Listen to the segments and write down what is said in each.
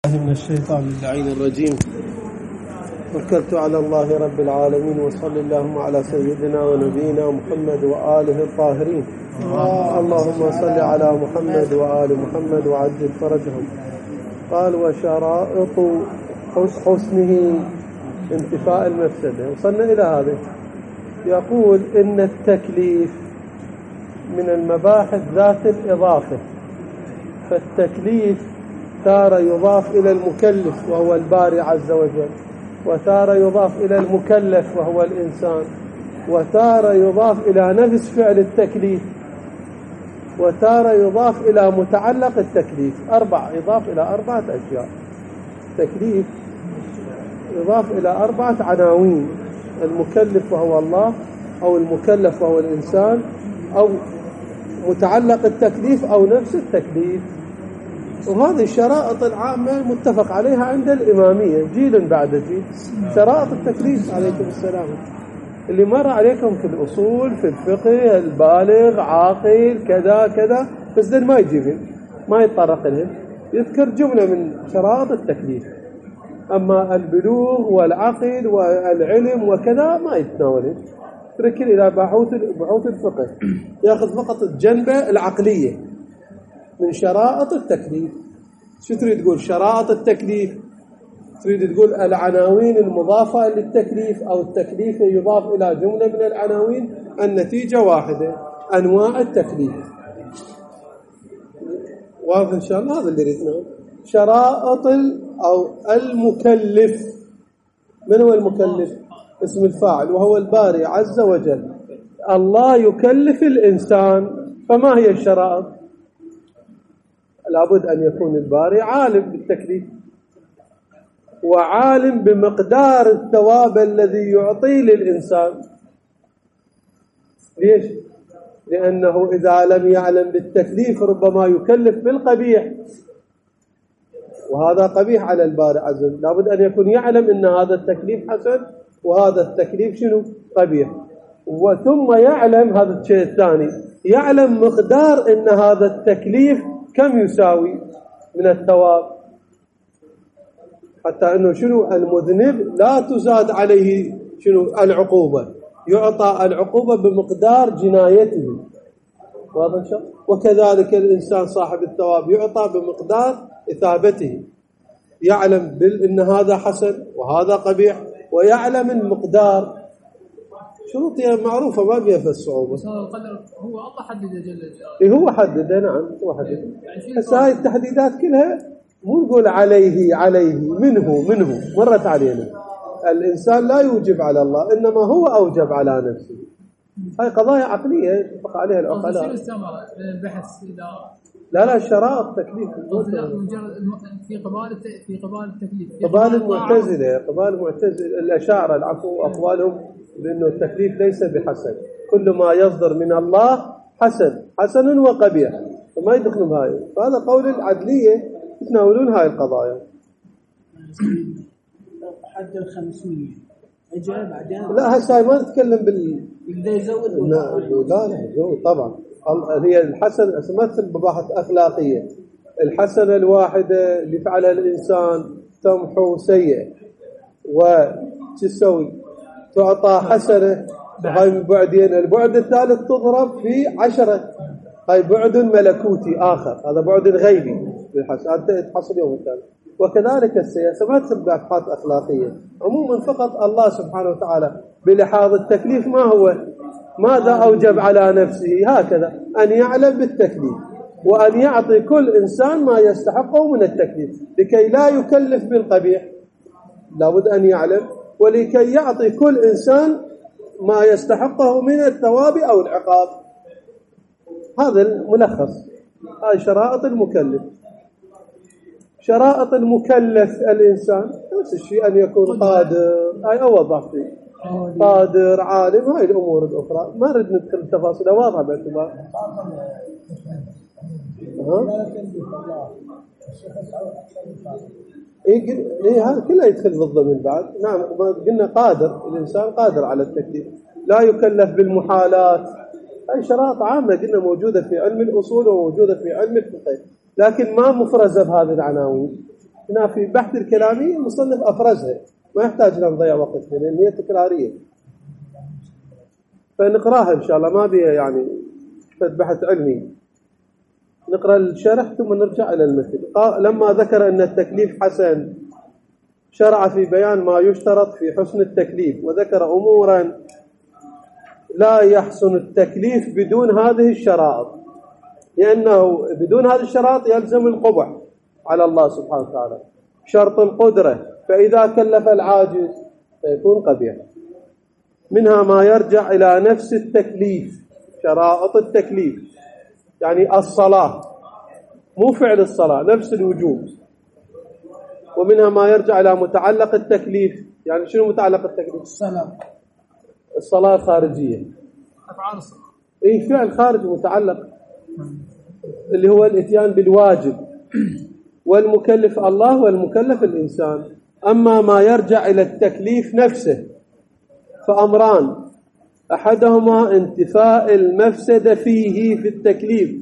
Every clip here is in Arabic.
من الشيطان اللعين الرجيم. توكلت على الله رب العالمين، وصلى اللهم على سيدنا ونبينا محمد وآله الطاهرين. اللهم صل على محمد وآل محمد وعجل فرجهم. قال وشرائط حسنه انتفاء المفسدة. وصلنا إلى هذا. يقول إن التكليف من المباحث ذات الإضافة، فالتكليف تارة يضاف إلى المكلف وهو الباري عز وجل، وتارة يضاف إلى المكلف وهو الإنسان، وتارة يضاف إلى نفس فعل التكليف، وتارة يضاف إلى متعلق التكليف. يضاف إلى 4 أشياء. تكليف يضاف إلى 4 عناوين: المكلف وهو الله، أو المكلف وهو الإنسان، أو متعلق التكليف، أو نفس التكليف. وهذه الشرائط العامة متفق عليها عند الإمامية جيل بعد جيل. شرائط التكليف عليكم السلام اللي مر عليكم في الأصول، في الفقه: البالغ، عاقل، كذا كذا، بس ده ما يجيبهم، ما يتطرق لهم، يذكر جملة من شرائط التكليف. أما البلوغ والعقل والعلم وكذا ما يتناولهم، تركن إلى بحوث الفقه، يأخذ فقط الجنبة العقلية من شرائط التكليف. شو تريد تقول شرائط التكليف؟ تريد تقول العناوين المضافة للتكليف، أو التكليف يضاف إلى جملة من العناوين، النتيجة واحدة: أنواع التكليف. واضح إن شاء الله؟ هذا اللي ريدنا. شرائط أو المكلف. من هو المكلف؟ اسم الفاعل، وهو الباري عز وجل. الله يكلف الإنسان، فما هي الشرائط؟ لابد أن يكون الباري عالم بالتكليف، وعالم بمقدار الثواب الذي يعطيه للإنسان. ليش؟ لأنه إذا لم يعلم بالتكليف ربما يكلف بالقبيح، وهذا قبيح على الباري عز وجل. لابد أن يكون يعلم أن هذا التكليف حسن، وهذا التكليف شنو؟ قبيح. وثم يعلم هذا الشيء الثاني، يعلم مقدار أن هذا التكليف كم يساوي من الثواب، حتى أنه شنو؟ المذنب لا تزاد عليه شنو؟ العقوبة، يعطى العقوبة بمقدار جنايته. واضح؟ وكذلك الإنسان صاحب الثواب يعطى بمقدار إثابته. يعلم أن هذا حسن وهذا قبيح، ويعلم المقدار. شروطها معروفة ما فيها في الصعوبة. القدر هو الله حدده جل جلاله. هو حدده، نعم هو حدده. بس هاي التحديدات كلها مو نقول عليه منه مرت علينا. الإنسان لا يوجب على الله، إنما هو أوجب على نفسه. هاي قضايا عقلية يتفق عليها العقلاء. شو استمر البحث إذا لا شرائط تكليف في قبال التكليف. قبال المعتزلة الأشاعرة العفو أقوالهم بأنه التكليف ليس بحسن، كل ما يصدر من الله حسن وقبيح، فما يدخلون بهاي. فهذا قول العدلية يتناولون هاي القضايا. حد 500 اجى بعدين. لا هسه ما نتكلم يقدر يزود. لا يزود طبعا. هي الحسن ما تسمى بباحث أخلاقية. الحسنة الواحدة اللي فعلها الإنسان تمحو سيئة، وتسوي تعطى حسنة. هاي بعدين البعد الثالث تضرب في 10. هاي بعد ملكوتي آخر، هذا بعد غيبي للحسن، أنت تحصل يوم الثالث. وكذلك السياسة ما تسمى بأبحاث أخلاقية عموما، فقط الله سبحانه وتعالى بلحاظ التكليف ما هو ماذا أوجب على نفسه، هكذا أن يعلم بالتكليف، وأن يعطي كل إنسان ما يستحقه من التكليف، لكي لا يكلف بالقبيح لابد أن يعلم، ولكي يعطي كل إنسان ما يستحقه من الثواب أو العقاب. هذا الملخص. هاي شرائط المكلف. شرائط المكلف الإنسان نفس الشيء، أن يكون قادر. هاي أوضح فيه قادر، عالم. هاي الأمور الأخرى ما نريد ندخل التفاصيل، واضحة باعتبار هذا كله يدخل بالضمن بعد. نعم قلنا قادر، الإنسان قادر على التكليف، لا يكلف بالمحالات. هاي شرائط عامة قلنا موجودة في علم الأصول وموجودة في علم الفقه، لكن ما مفرزة بهذه العناوين. هنا في بحث الكلامي المصنف أفرزها، ما يحتاج لنا نضيع وقت فيها لأن هي تكرارية، فنقراها إن شاء الله، ما بيها يعني بحث علمي. نقرأ الشرح ثم نرجع إلى المثل. لما ذكر أن التكليف حسن شرع في بيان ما يشترط في حسن التكليف، وذكر أمورا لا يحسن التكليف بدون هذه الشرائط، لأنه بدون هذه الشرائط يلزم القبح على الله سبحانه وتعالى. شرط القدرة، فإذا كلف العاجز فيكون قبيح. منها ما يرجع إلى نفس التكليف، شرائط التكليف يعني الصلاة، مو فعل الصلاة، نفس الوجوب. ومنها ما يرجع إلى متعلق التكليف، يعني شنو متعلق التكليف؟ الصلاة الخارجية، أفعال الصلاة، أي فعل خارجي متعلق، اللي هو الإتيان بالواجب، والمكلف الله والمكلف الإنسان. أما ما يرجع إلى التكليف نفسه فأمران، أحدهما انتفاء المفسدة فيه في التكليف،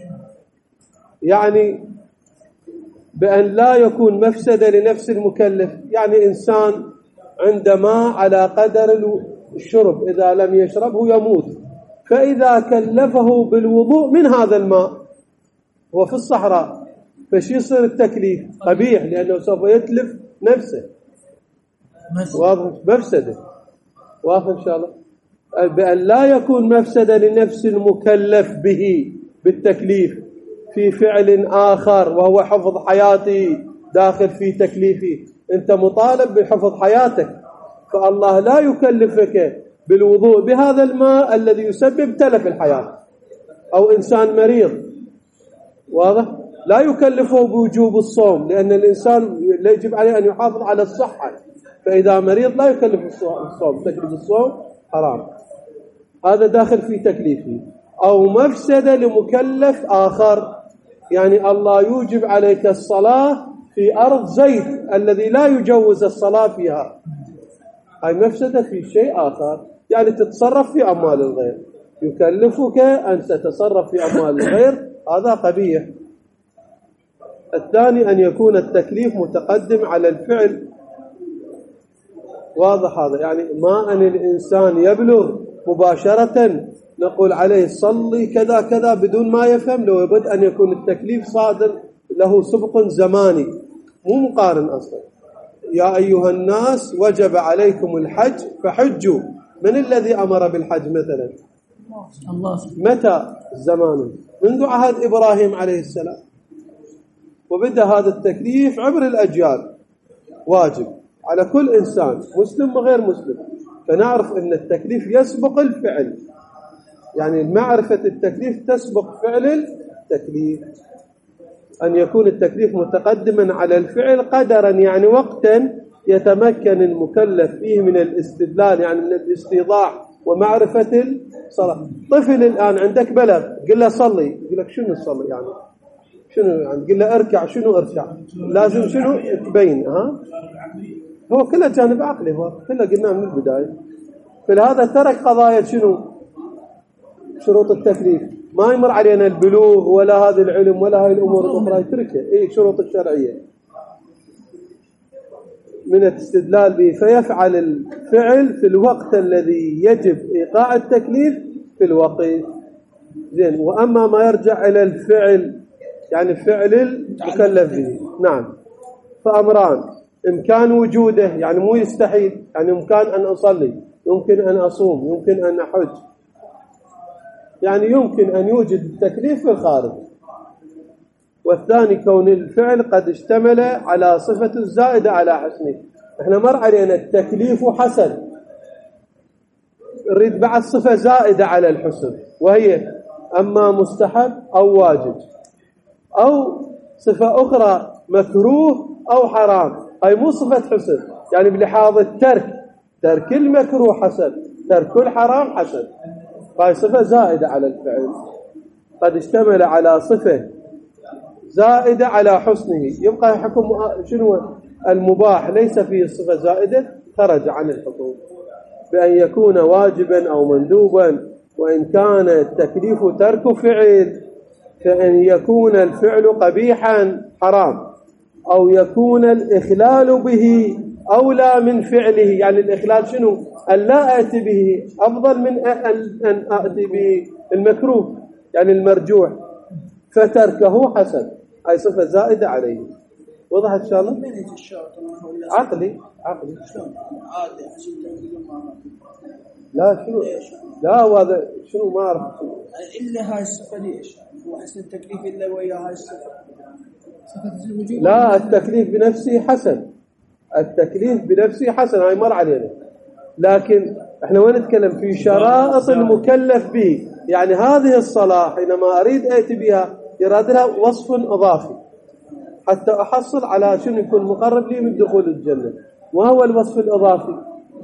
يعني بأن لا يكون مفسدة لنفس المكلف، يعني إنسان عندما على قدر الشرب إذا لم يشربه يموت، فإذا كلفه بالوضوء من هذا الماء هو في الصحراء، فش يصير التكليف؟ قبيح، لأنه سوف يتلف نفسه. واضح؟ مفسدة. واضح إن شاء الله؟ بأن لا يكون مفسدة لنفس المكلف به بالتكليف في فعل آخر، وهو حفظ حياتي داخل في تكليفي. أنت مطالب بحفظ حياتك، فالله لا يكلفك بالوضوء بهذا الماء الذي يسبب تلف الحياة. أو إنسان مريض، واضح؟ لا يكلفه بوجوب الصوم، لأن الإنسان يجب عليه أن يحافظ على الصحة، فإذا مريض لا يكلف الصوم، تكليف الصوم حرام، هذا داخل في تكليفه. أو مفسدة لمكلف آخر، يعني الله يوجب عليك الصلاة في أرض زيت الذي لا يجوز الصلاة فيها، هاي مفسدة في شيء آخر، يعني تتصرف في أموال الغير، يكلفك أن تتصرف في أموال الغير، هذا قبيح. الثاني أن يكون التكليف متقدم على الفعل. واضح هذا؟ يعني ما أن الإنسان يبلغ مباشرة نقول عليه صلي كذا كذا بدون ما يفهم، لو يبد أن يكون التكليف صادر له سبق زماني، مو مقارن أصلا. يا أيها الناس وجب عليكم الحج فحجوا، من الذي أمر بالحج مثلا؟ الله. متى الزمان؟ منذ عهد إبراهيم عليه السلام، وبدأ هذا التكليف عبر الأجيال، واجب على كل إنسان مسلم وغير مسلم. فنعرف أن التكليف يسبق الفعل، يعني معرفة التكليف تسبق فعل التكليف. أن يكون التكليف متقدما على الفعل قدرا، يعني وقتا يتمكن المكلف فيه من الاستدلال، يعني من الاستيضاح ومعرفة الصلاة. طفل الآن عندك بلغ، قل له صلي، يقول لك شنو الصلاة يعني؟ شنو يعني؟ قل له اركع، شنو اركع؟ لازم شنو تبين؟ هو كله جانب عقلي، هو كله قلناه من البداية. فلهذا ترك قضايا شنو؟ شروط التكليف، ما يمر علينا البلوغ ولا هذا العلم ولا هاي الأمور الأخرى، يتركها. شروط الشرعية من الاستدلال به، فيفعل الفعل في الوقت الذي يجب إيقاع التكليف في الوقت. زين. وأما ما يرجع إلى الفعل، يعني فعل المكلف به، نعم، فأمران: إمكان وجوده، يعني مو يستحيل، يعني إمكان أن أصلي، يمكن أن أصوم، يمكن أن أحج، يعني يمكن أن يوجد التكليف في الخارج. والثاني كون الفعل قد اشتمل على صفة الزائدة على حسنه. احنا مر علينا التكليف حسن، نريد بعد صفة زائدة على الحسن، وهي أما مستحب أو واجب، أو صفة أخرى مكروه أو حرام. هاي مو صفة حسن، يعني بلحاظ الترك، ترك المكروه حسن، ترك الحرام حسن. هاي صفة زائدة على الفعل، قد اشتمل على صفة زائدة على حسنه. يبقى حكم شنو؟ المباح ليس فيه صفة زائدة، خرج عن الحكم بأن يكون واجبا أو مندوبا. وإن كان التكليف ترك فعل، فإن يكون الفعل قبيحا حرام، أو يكون الإخلال به أولى من فعله. يعني الإخلال شنو؟ أن لا أتي به أفضل من أن أتي به المكروه، يعني المرجوح، فتركه حسن، أي صفة زائدة عليه. وضحت إن شاء الله؟ عقلي شلون عادي لا شنو؟ لا وهذا شنو ما أعرف إلا هاي الصفة ليش هو حسن التكليف إلا ويا هاي الصفة. لا التكليف بنفسه حسن، التكليف بنفسه حسن، هاي مر علينا. لكن احنا وين نتكلم في شرائط المكلف به. يعني هذه الصلاة حينما أريد أتي بها يراد لها وصف إضافي حتى أحصل على شنو يكون مقرب لي من دخول الجنة. وهو الوصف الإضافي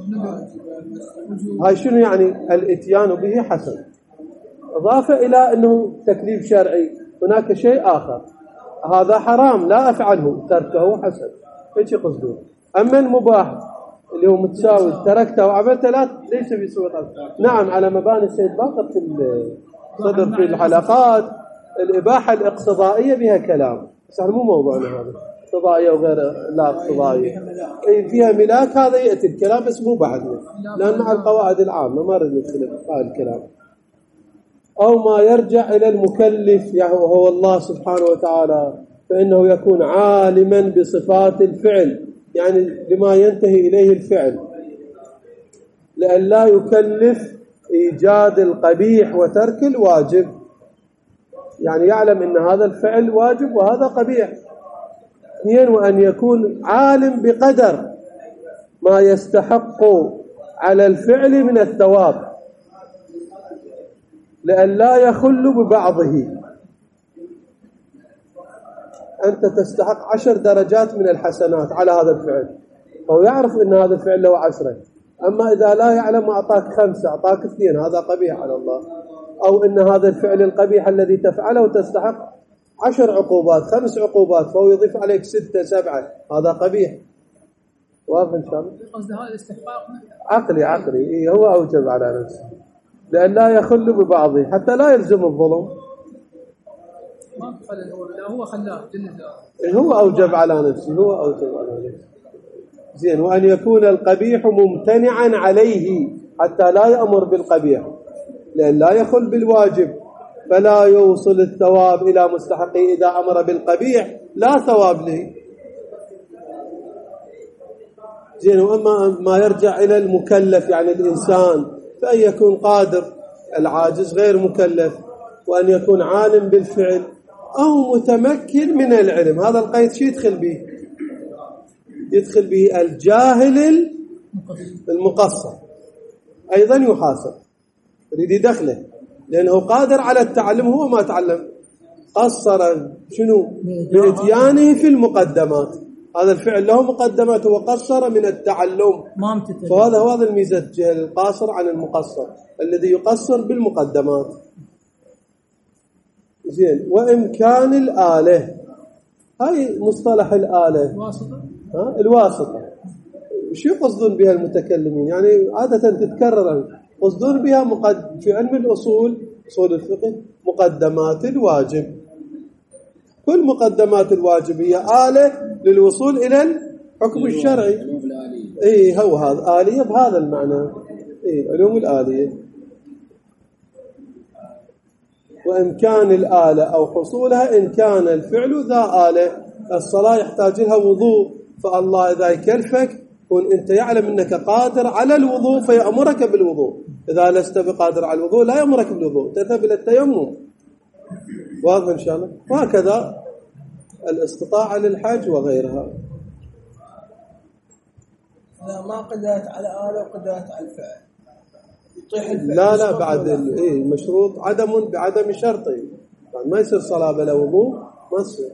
هاي شنو يعني؟ الاتيان به حسن، إضافة إلى أنه تكليف شرعي. هناك شيء آخر هذا حرام لا أفعله، تركه حسن، ايش يقصدون؟ أما المباح اللي هو متساوي تركته وعملته ليس بصورة. نعم على مباني السيد باقر في الصدر في الحلقات الإباحة الاقتضائية بها كلام، بس احنا مو موضوعنا هذا، اقتضائية وغير لا اقتضائية فيها ملاك، هذا يأتي الكلام بس مو بعدنا، لأن مع القواعد العامة ما رد ندخل هذا الكلام. أو ما يرجع إلى المكلف يعني وهو الله سبحانه وتعالى، فإنه يكون عالما بصفات الفعل، يعني لما ينتهي إليه الفعل، لأن لا يكلف إيجاد القبيح وترك الواجب. يعني يعلم أن هذا الفعل واجب وهذا قبيح. اثنين، وأن يكون عالم بقدر ما يستحق على الفعل من الثواب، لأن لا يخل ببعضه. أنت تستحق 10 درجات من الحسنات على هذا الفعل، فهو يعرف أن هذا الفعل له 10. أما إذا لا يعلم أعطاك 5 أعطاك 2، هذا قبيح على الله. أو أن هذا الفعل القبيح الذي تفعله تستحق 10 عقوبات 5 عقوبات، فهو يضيف عليك 6 7، هذا قبيح. واضح إن شاء الله؟ قصد هذا الاستحقاق عقلي إيه، هو أوجب على نفسه لأن لا يخل ببعضه حتى لا يلزم الظلم. ما هو خلاه جل هو أوجب على نفسه، زين. وأن يكون القبيح ممتنعا عليه حتى لا يأمر بالقبيح، لأن لا يخل بالواجب فلا يوصل الثواب إلى مستحقه. إذا أمر بالقبيح لا ثواب له. زين. وأما ما يرجع إلى المكلف يعني الإنسان، فأن يكون قادر، العاجز غير مكلف، وأن يكون عالم بالفعل أو متمكن من العلم. هذا القيد شو يدخل به؟ يدخل به الجاهل المقصر أيضا يحاسب، يريد يدخله، لأنه قادر على التعلم، هو ما تعلم، قصر شنو؟ بإتيانه في المقدمات. هذا الفعل له مقدمات، وقصر من التعلم، فهذا هو الميزة، الجهل القاصر عن المقصر الذي يقصر بالمقدمات. زين. وإمكان الآلة، هاي مصطلح الآلة الواسطة. شو يقصدون بها المتكلمين؟ يعني عادة تتكرر، يقصدون بها في علم الأصول، أصول الفقه، مقدمات الواجب. كل مقدمات الواجب هي آلة للوصول إلى الحكم الشرعي. إيه هو هذا آلية بهذا المعنى، إيه علوم الآلية. وإمكان الآلة أو حصولها إن كان الفعل ذا آلة. الصلاة يحتاج لها وضوء، فالله إذا يكلفك كن أنت يعلم أنك قادر على الوضوء فيأمرك بالوضوء. إذا لست بقادر على الوضوء لا يأمرك بالوضوء، تذهب إلى التيمم. واضح إن شاء الله؟ وهكذا الاستطاعة للحج وغيرها. إذا ما قدرت على آلة وقدرت على الفعل يطيح الفعل. لا بعد المشروط عدم بعدم شرطه، يعني ما يصير صلاة بلا وضوء، ما يصير.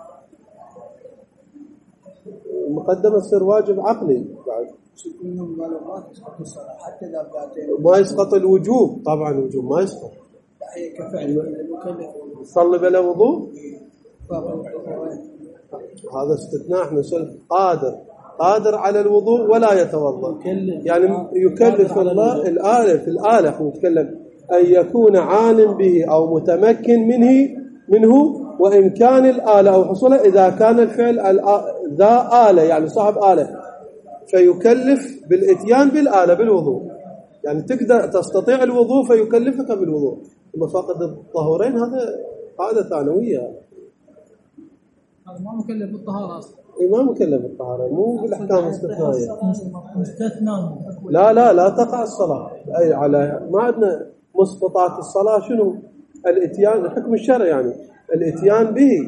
المقدمة تصير واجب عقلي بعد. ما يسقط الوجوب، طبعا الوجوب ما يسقط. صلي بلا وضوء هذا استثناء. احنا نقول قادر على الوضوء ولا يتوضا، يعني يكلف الله الآلة. في الآلة نتكلم أن يكون عالم به أو متمكن منه وإمكان الآلة أو حصولها إذا كان الفعل ذا آلة يعني صاحب آلة، فيكلف بالإتيان بالآلة بالوضوء، يعني تقدر تستطيع الوضوء فيكلفك بالوضوء. ثم فاقد الطهورين هذا قاعدة ثانوية، هذا ما مكلف بالطهارة أصلا. ما مكلف بالطهارة، مو بالأحكام الاستثنائية. مستثنى. لا تقع الصلاة أي على ما عندنا مسقطات الصلاة. شنو الإتيان؟ الحكم الشرعي يعني الإتيان به.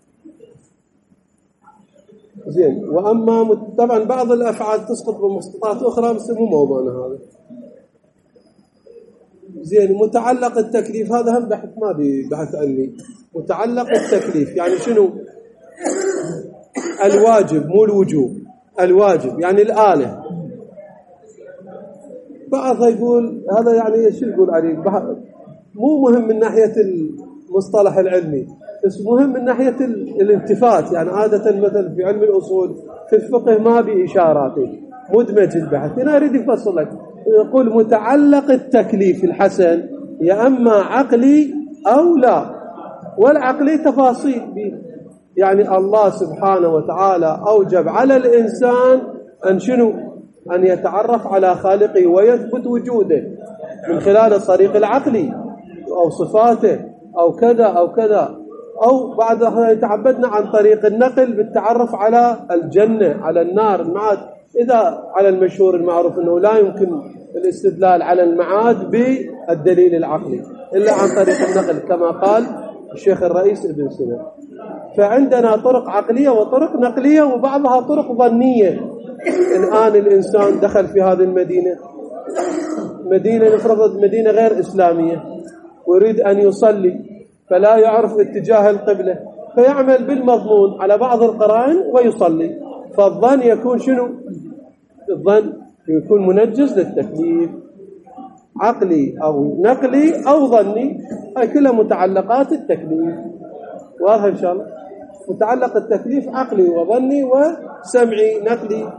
زين. وأما طبعا بعض الأفعال تسقط بمسقطات أخرى بس مو موضوعنا هذا. زين. متعلق التكليف هذا هم بحث ما بحث علمي. متعلق التكليف يعني شنو؟ الواجب مو الوجوب. الواجب يعني الآلة. بعض يقول هذا يعني شو يقول عليه مو مهم من ناحية المصطلح العلمي بس مهم من ناحية الالتفات. يعني عادة مثلا في علم الأصول في الفقه ما بإشاراته مدمج البحث. هنا يريد يفصل لك يقول متعلق التكليف الحسن يا أما عقلي أو لا. والعقلي تفاصيل يعني الله سبحانه وتعالى أوجب على الإنسان أن شنو؟ أن يتعرف على خالقه ويثبت وجوده من خلال الطريق العقلي أو صفاته أو كذا أو كذا، أو بعد يتعبدنا عن طريق النقل بالتعرف على الجنة على النار المعاد. إذا على المشهور المعروف أنه لا يمكن الاستدلال على المعاد بالدليل العقلي إلا عن طريق النقل كما قال الشيخ الرئيس ابن سينا. فعندنا طرق عقلية وطرق نقلية وبعضها طرق ظنية. الآن الإنسان دخل في هذه المدينة، مدينة نفرض مدينة غير إسلامية، ويريد أن يصلي فلا يعرف اتجاه القبلة فيعمل بالمضمون على بعض القرائن ويصلي. فالظن يكون شنو؟ الظن يكون منجز للتكليف عقلي أو نقلي أو ظني. هاي كلها متعلقات التكليف. واضح إن شاء الله؟ متعلق التكليف عقلي وظني وسمعي نقلي.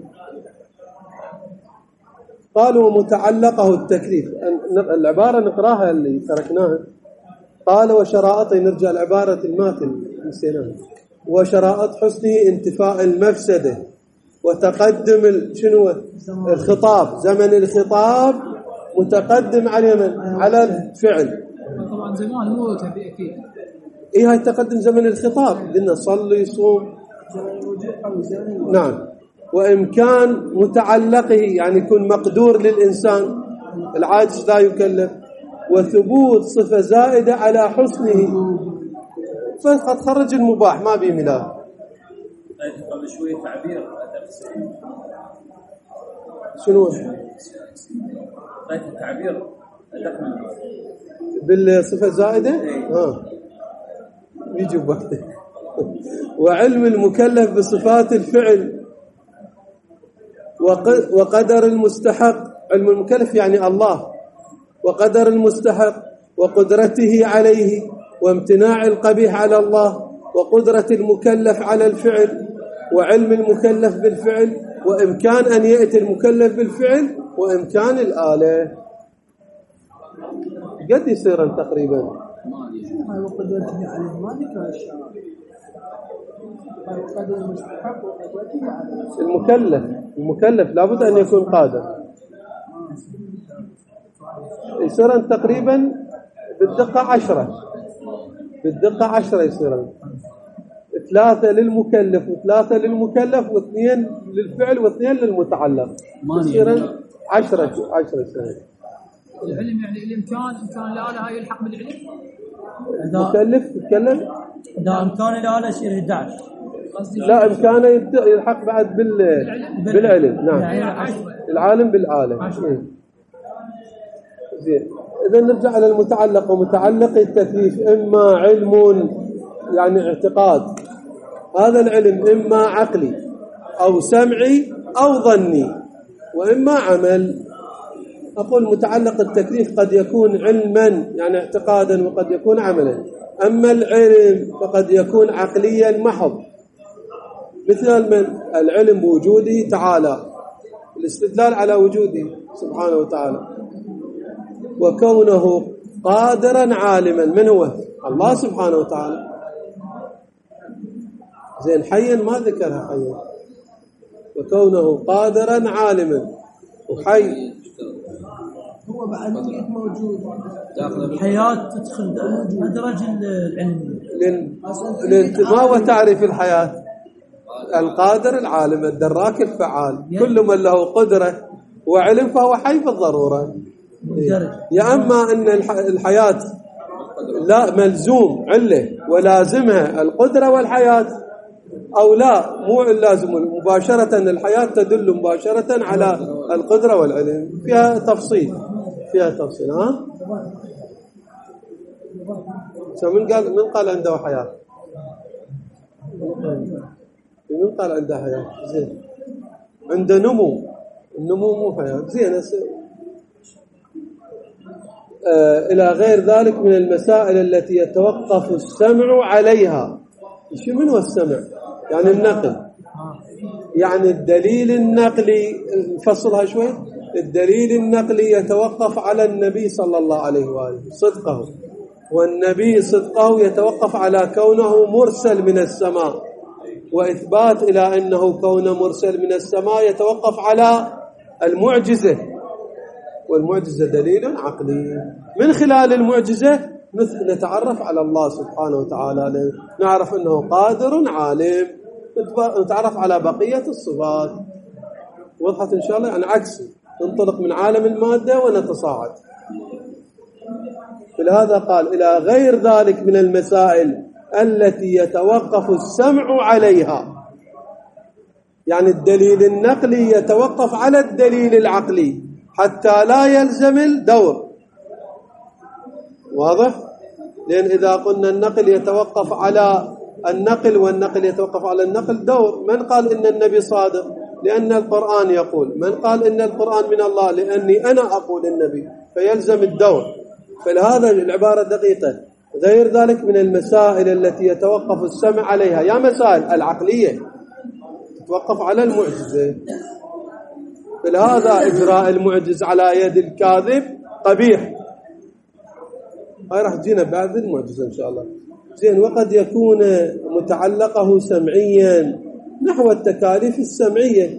قالوا متعلقه التكليف. العبارة نقراها اللي تركناها. قال وشرائط، نرجع العبارة الماتن نسيناها. وشرائط حسنه انتفاء المفسدة وتقدم شنو الخطاب، زمن الخطاب متقدم على الفعل. طبعا زمان مو تبي أكيد. إيه هاي تقدم زمن الخطاب قلنا صلي صوم. نعم. وإمكان متعلقه يعني يكون مقدور للإنسان العاجز لا يكلف. وثبوت صفة زائدة على حسنه فقد خرج المباح ما بيه ملاك. قبل شوية تعبير شنو التعبير بالصفة الزائدة يجي بوقته. وعلم المكلف بصفات الفعل وقدر المستحق. علم المكلف يعني الله، وقدر المستحق وقدرته عليه وامتناع القبيح على الله وقدرة المكلف على الفعل وعلم المكلف بالفعل وإمكان أن يأتي المكلف بالفعل وإمكان الآلة. قد يصير تقريبا هاي وقدرته عليه ما ذكر الشرع. هاي وقدر المستحق وقدرته عليه. المكلف لابد أن يكون قادر. يصير تقريبا بالدقة 10 يصير 3 للمكلف و3 للمكلف و2 للفعل و2 للمتعلق يصير 10 سنة. العلم يعني الإمكان إمكان الآلة هاي يلحق بالعلم. مكلف يتكلم إذا إمكان الآلة يصير 11. لا إمكانه يلحق بعد بالعلم. نعم يعني العالم بالآلة. زين. إذا نرجع على المتعلق. ومتعلق التكليف إما علم يعني اعتقاد، هذا العلم إما عقلي أو سمعي أو ظني وإما عمل. أقول متعلق التكليف قد يكون علما يعني اعتقادا وقد يكون عملا. أما العلم فقد يكون عقليا محض، مثل من العلم بوجوده تعالى، الاستدلال على وجوده سبحانه وتعالى، وكونه قادرا عالما. من هو؟ الله سبحانه وتعالى. زين حيا ما ذكرها حيا، وكونه قادرا عالما وحي. هو بعد موجود الحياة تدخل مدرج العلم. ما هو تعريف الحياة؟ القادر العالم الدراك الفعال، كل من له قدرة وعلم فهو حي بالضرورة. يا أما أن الحياة لا ملزوم علة ولازمها القدرة والحياة، أو لا مو لازم مباشرة الحياة تدل مباشرة على القدرة والعلم. فيها تفصيل ها. من قال عنده حياة؟ من قال عنده حياة؟ زين عنده النمو مو حياة. زين إلى غير ذلك من المسائل التي يتوقف السمع عليها. من هو السمع؟ يعني النقل، يعني الدليل النقلي. نفصلها شوي. الدليل النقلي يتوقف على النبي صلى الله عليه وآله صدقه، والنبي صدقه يتوقف على كونه مرسل من السماء، وإثبات إلى أنه كونه مرسل من السماء يتوقف على المعجزة، والمعجزة دليل عقلي. من خلال المعجزة نتعرف على الله سبحانه وتعالى، نعرف أنه قادر عالم، نتعرف على بقية الصفات. وضحت إن شاء الله؟ يعني عكس، ننطلق من عالم المادة ونتصاعد. فلهذا قال إلى غير ذلك من المسائل التي يتوقف السمع عليها، يعني الدليل النقلي يتوقف على الدليل العقلي حتى لا يلزم الدور. واضح؟ لأن إذا قلنا النقل يتوقف على النقل والنقل يتوقف على النقل دور. من قال إن النبي صادق؟ لأن القرآن يقول. من قال إن القرآن من الله؟ لأني أنا أقول النبي، فيلزم الدور. فلهذا العبارة دقيقة. غير ذلك من المسائل التي يتوقف السمع عليها، يا مسائل العقلية تتوقف على المعجزة. فلهذا إجراء المعجز على يد الكاذب قبيح. هاي راح تجينا بعد المعجزة إن شاء الله. زين. وقد يكون متعلقه سمعيا نحو التكاليف السمعية.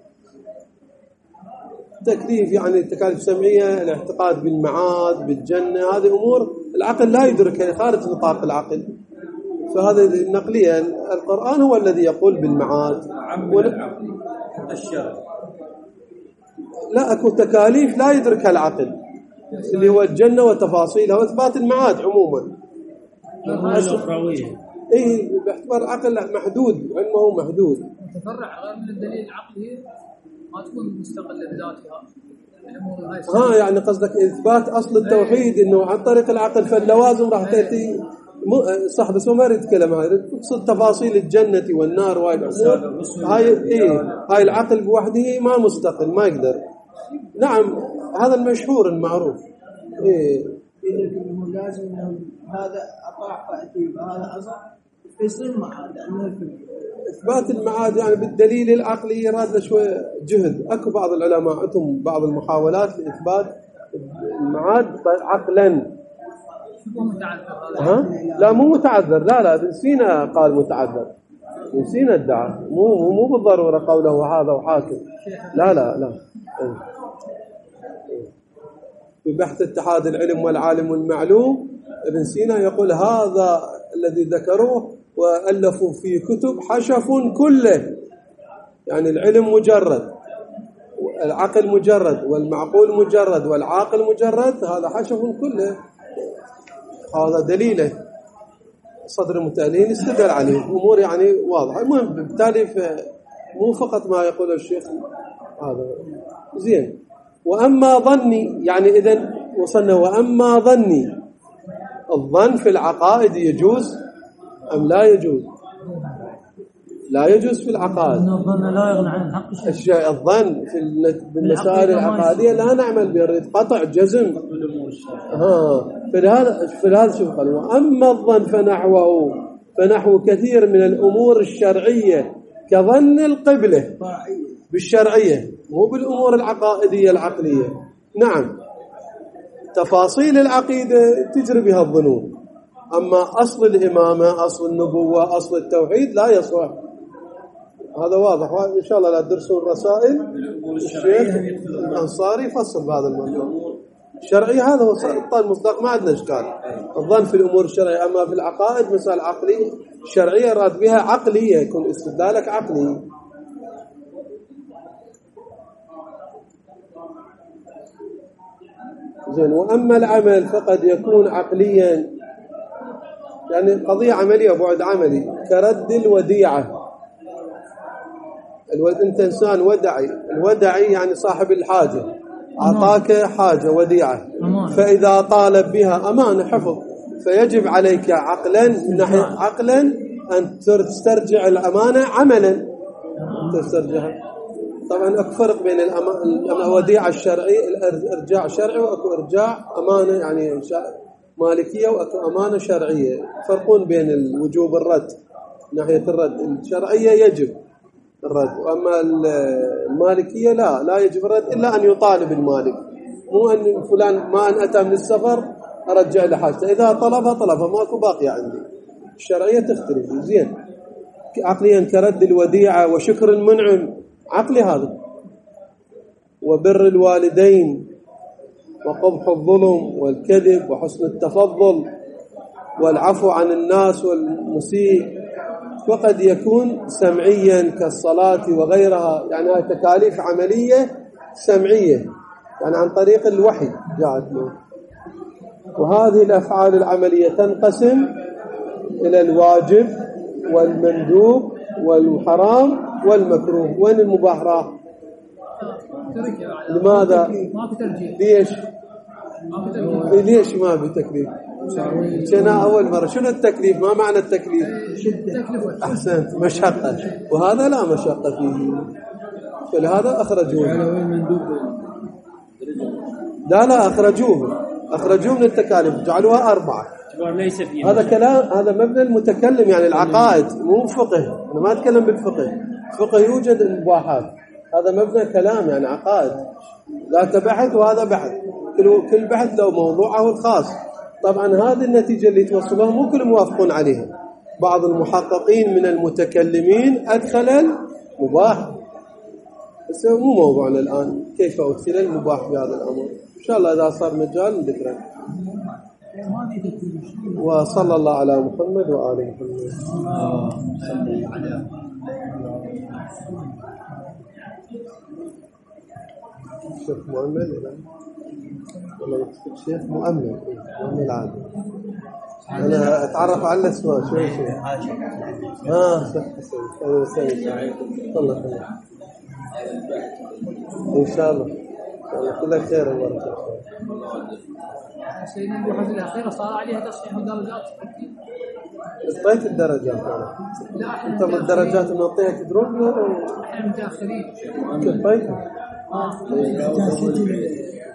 تكليف يعني التكاليف السمعية، الاعتقاد بالمعاد بالجنة، هذه أمور العقل لا يدركها، خارج نطاق العقل. فهذا النقلية. القرآن هو الذي يقول بالمعاد. الشرع لا، أكو تكاليف لا يدركها العقل، اللي هو الجنة وتفاصيلها وإثبات المعاد عموما. إيه، باعتبار العقل محدود، علمه محدود. تفرع غير من الدليل العقلي ما تكون مستقلة بذاتها. يعني قصدك إثبات أصل التوحيد إنه عن طريق العقل، فاللوازم راح تأتي صح، بس ما يريد كلام. هاي تقصد تفاصيل الجنة والنار وهاي الأمور. هاي العقل بوحده ما مستقل، ما يقدر. نعم، هذا المشهور المعروف. إنه لازم إنه هذا أطاع فأتي وهذا أصح يصير معاد. إثبات المعاد يعني بالدليل العقلي يراد له شوية جهد. أكو بعض العلماء عندهم بعض المحاولات لإثبات المعاد عقلا. لا مو متعذر، لا ابن سينا قال متعذر. ابن سينا ادعى مو بالضرورة قوله هذا وحاكم. لا في بحث اتحاد العلم والعالم والمعلوم ابن سينا يقول هذا الذي ذكروه وألفوا في كتب حشف كله، يعني العلم مجرد، العقل مجرد، والمعقول مجرد، والعاقل مجرد، هذا حشف كله. هذا دليله صدر المتألين استدل عليه أمور يعني واضحة. المهم بالتالي مو فقط ما يقول الشيخ هذا. زين. وأما ظني، يعني إذن وصلنا وأما ظني، الظن في العقائد يجوز أم لا يجوز؟ لا يجوز في العقائد. الظن لا يغني عن الحق الشيء. الظن في المسائل العقائدية لا نعمل به قطع جزم. فلهذا شوف قال وأما الظن فنحو كثير من الأمور الشرعية كظن القبلة بالشرعية، مو بالأمور العقائدية العقلية. نعم، تفاصيل العقيدة تجري بها الظنون، أما أصل الإمامة، أصل النبوة، أصل التوحيد لا يصح. هذا واضح، وإن شاء الله لا تدرسون رسائل الشيخ الأنصاري يفصل بهذا الموضوع. الشرعية هذا هو المصداق، ما عندنا إشكال. الظن في الأمور الشرعية، أما في العقائد مسألة عقلية شرعية راد بها عقلية، يكون استدلالك عقلي. زين. وأما العمل فقد يكون عقليا، يعني قضية عملية بعد عملي، كرد الوديعة. أنت إنسان ودعي، الودعي يعني صاحب الحاجة، أعطاك حاجة وديعة، فإذا طالب بها أمانة حفظ، فيجب عليك عقلا من ناحية عقلا أن تسترجع الأمانة، عملا تسترجعها. طبعا أفرق بين الوديعة الشرعي، الإرجاع الشرعي، وأكو إرجاع أمانة يعني مالكية، وأكو أمانة شرعية. فرقون بين الوجوب الرد، ناحية الرد الشرعية يجب الرد، وأما المالكية لا يجب الرد إلا أن يطالب المالك، مو أن فلان ما أن أتى من السفر أرجع له حاجته، إذا طلبها ماكو باقي عندي. الشرعية تختلف. زين. عقليا كرد الوديعة وشكر المنعم، عقلي هذا، وبر الوالدين، وقبح الظلم والكذب، وحسن التفضل، والعفو عن الناس والمسيء. وقد يكون سمعيا كالصلاة وغيرها، يعني هذه تكاليف عملية سمعية، يعني عن طريق الوحي جاءت له. وهذه الأفعال العملية تنقسم إلى الواجب والمندوب والحرام والمكروه. وين المباح راح؟ لماذا؟ ليش ما في تكليف؟ جنا أول مرة. شنو التكليف؟ ما معنى التكليف؟ أحسنت، مشقة، وهذا لا مشقة فيه، فلهذا أخرجوه. لا أخرجوه من التكاليف، جعلوها 4. هذا كلام، هذا مبنى المتكلم، يعني العقائد، مو فقه. أنا ما أتكلم بالفقه، الفقه يوجد المباحات، هذا مبنى كلام يعني عقائد. لا تبحث وهذا بحث، كل بحث له موضوعه الخاص. طبعا هذه النتيجة اللي توصلها مو كل موافقون عليها، بعض المحققين من المتكلمين أدخل المباح، بس مو موضوعنا الآن كيف أدخل المباح بهذا الأمر. إن شاء الله إذا صار مجال نذكره. وصلى الله على محمد وآل محمد. الشيخ مؤمن والله الشيخ مؤمن العادي. أنا أتعرف على الأسماء شوي. الله خير إن شاء الله كل خير وبركة. سيدنا الحديث الأخيرة صار عليها تصحيح الدرجات. اعطيت الدرجات انت من الدرجات اللي نعطيها تدرون احنا متاخرين. اعطيتها